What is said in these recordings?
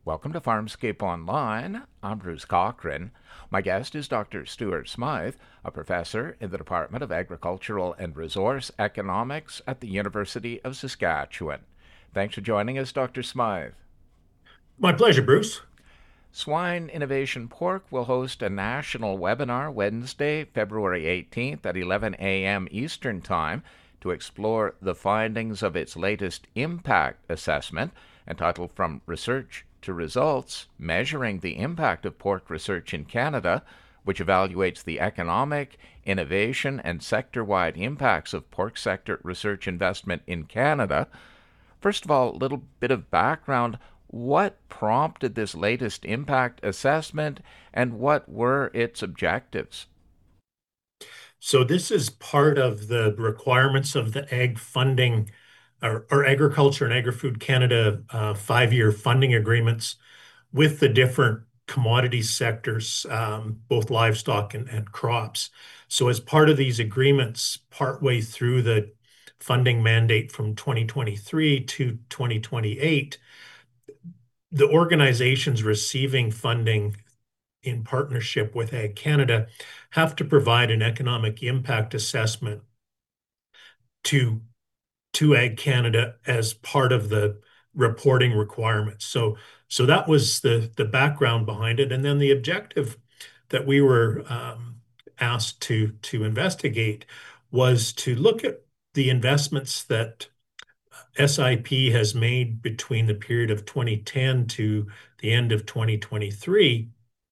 Welcome to Farmscape Online. I'm Bruce Cochran. My guest is Dr. Stuart Smythe, a professor in the Department of Agricultural and Resource Economics at the University of Saskatchewan. Thanks for joining us, Dr. Smythe. My pleasure, Bruce. Swine Innovation Pork will host a national webinar Wednesday, February 18th at 11 a.m. Eastern Time to explore the findings of its latest impact assessment entitled From Research to Results, Measuring the Impact of Pork Research in Canada, which evaluates the economic, innovation, and sector-wide impacts of pork sector research investment in Canada. First of all, a little bit of background. What prompted this latest impact assessment, and what were its objectives? So this is part of the requirements of the ag funding or Agriculture and Agri-Food Canada 5-year funding agreements with the different commodity sectors, both livestock and crops. So as part of these agreements, partway through the funding mandate from 2023 to 2028, the organizations receiving funding in partnership with Ag Canada have to provide an economic impact assessment to Ag Canada as part of the reporting requirements. So that was the background behind it, and then the objective that we were asked to investigate was to look at the investments that SIP has made between the period of 2010 to the end of 2023,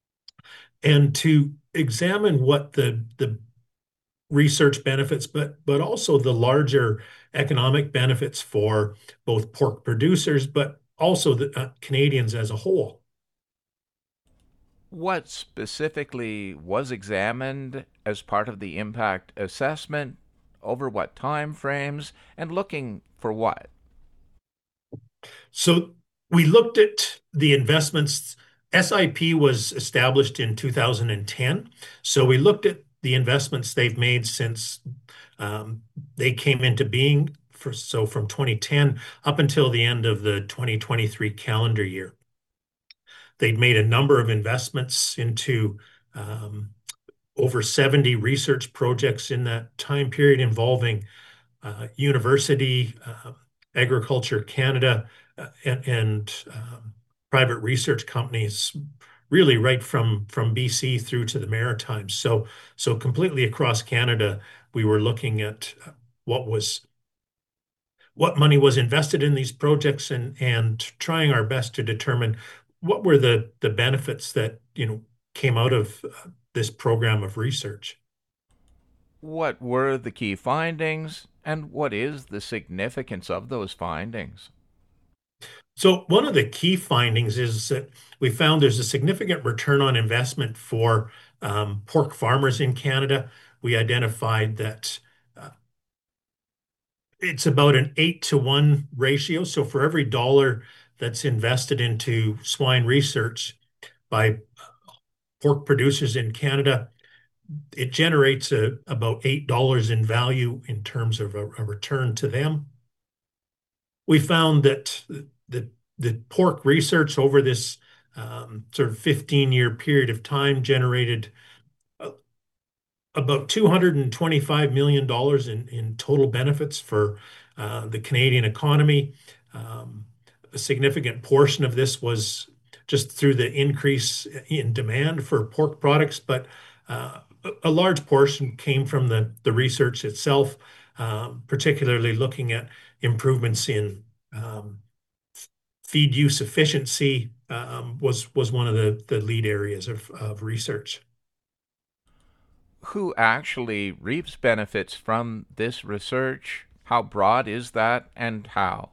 and to examine what the research benefits, but also the larger economic benefits for both pork producers, but also the Canadians as a whole. What specifically was examined as part of the impact assessment, over what time frames, and looking for what? So we looked at the investments. SIP was established in 2010. So we looked at the investments they've made since they came into being. So from 2010 up until the end of the 2023 calendar year. They'd made a number of investments into over 70 research projects in that time period involving university, Agriculture Canada, and private research companies, really right from BC through to the Maritimes. So completely across Canada, we were looking at what money was invested in these projects and trying our best to determine what were the benefits that came out of this program of research. What were the key findings, and what is the significance of those findings? So one of the key findings is that we found there's a significant return on investment for pork farmers in Canada. We identified that it's about an 8-to-1 ratio. So for every dollar that's invested into swine research by pork producers in Canada, it generates about $8 in value in terms of a return to them. We found that the pork research over this sort of 15-year period of time generated about $225 million in total benefits for the Canadian economy. A significant portion of this was just through the increase in demand for pork products, but a large portion came from the research itself, particularly looking at improvements in feed use efficiency was one of the lead areas of research. Who actually reaps benefits from this research? How broad is that, and how?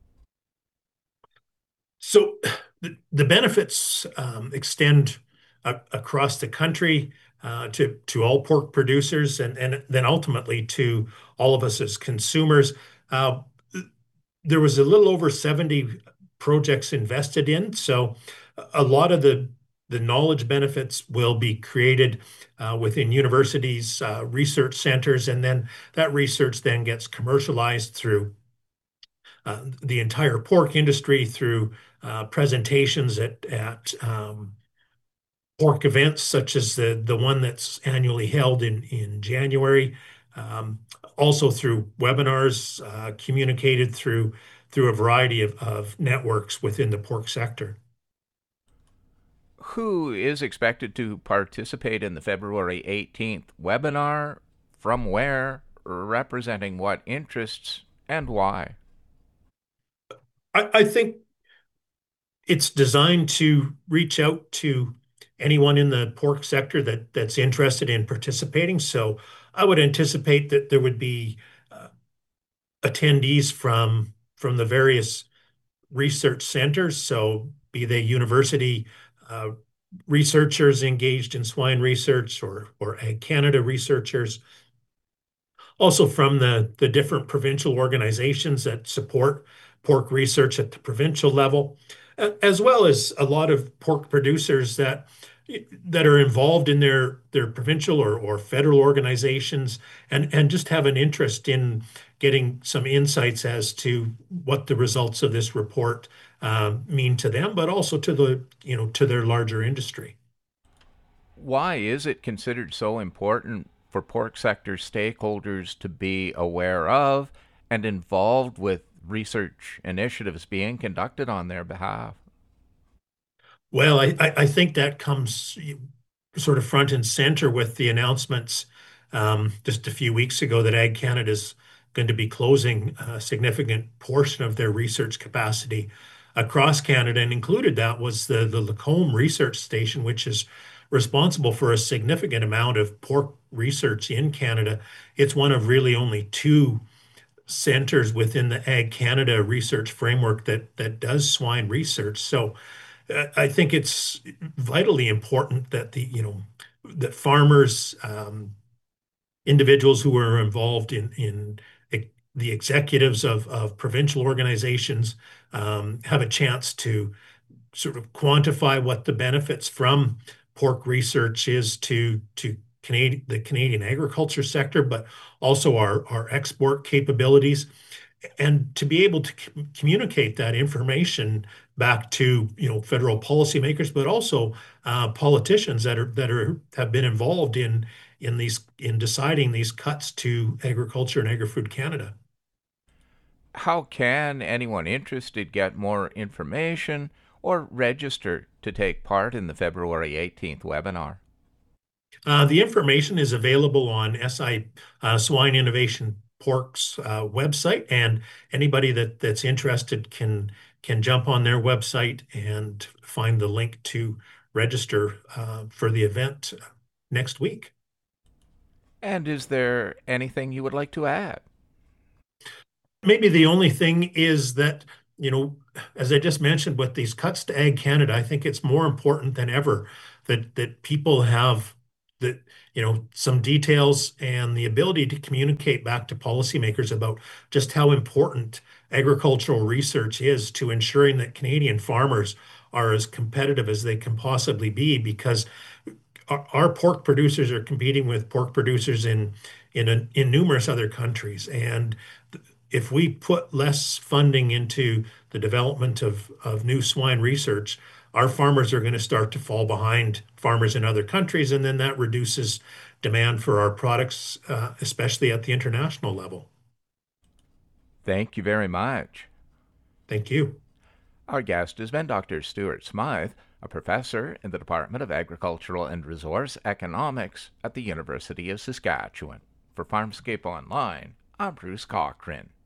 So the benefits extend across the country to all pork producers and then ultimately to all of us as consumers. Uh, there was a little over 70 projects invested in, so a lot of the knowledge benefits will be created within universities, research centers, and then that research then gets commercialized through the entire pork industry through presentations at pork events, such as the one that's annually held in January. Um, Also through webinars, communicated through a variety of networks within the pork sector. Who is expected to participate in the February 18th webinar? From where? Representing what interests and why? I think it's designed to reach out to anyone in the pork sector that's interested in participating. So I would anticipate that there would be uh, attendees from the various research centers. So be they university uh, researchers engaged in swine research or Ag Canada researchers, also from the different provincial organizations that support pork research at the provincial level, as well as a lot of pork producers that are involved in their provincial or federal organizations and just have an interest in getting some insights as to what the results of this report mean to them, but also to to their larger industry. Why is it considered so important for pork sector stakeholders to be aware of and involved with research initiatives being conducted on their behalf? Well, I think that comes sort of front and center with the announcements just a few weeks ago that Ag Canada is going to be closing a significant portion of their research capacity across Canada, and included that was the Lacombe Research Station, which is responsible for a significant amount of pork research in Canada. It's one of really only two centers within the Ag Canada research framework that does swine research. So I think it's vitally important that that farmers, individuals who are involved in the executives of provincial organizations, have a chance to sort of quantify what the benefits from pork research is to the Canadian agriculture sector, but also our export capabilities, and to be able to communicate that information back to federal policymakers, but also politicians that have been involved in deciding these cuts to agriculture and agri-food Canada. How can anyone interested get more information or register to take part in the February 18th webinar? The information is available on SI Swine Innovation Pork's website, and anybody that's interested can jump on their website and find the link to register for the event next week. And is there anything you would like to add? Maybe the only thing is that, as I just mentioned, with these cuts to Ag Canada, I think it's more important than ever that people have that, some details and the ability to communicate back to policymakers about just how important agricultural research is to ensuring that Canadian farmers are as competitive as they can possibly be, because our pork producers are competing with pork producers in numerous other countries, and if we put less funding into the development of new swine research, our farmers are going to start to fall behind farmers in other countries, and then that reduces demand for our products, especially at the international level. Thank you very much. Thank you. Our guest has been Dr. Stuart Smythe, a professor in the Department of Agricultural and Resource Economics at the University of Saskatchewan. For Farmscape Online, I'm Bruce Cochran.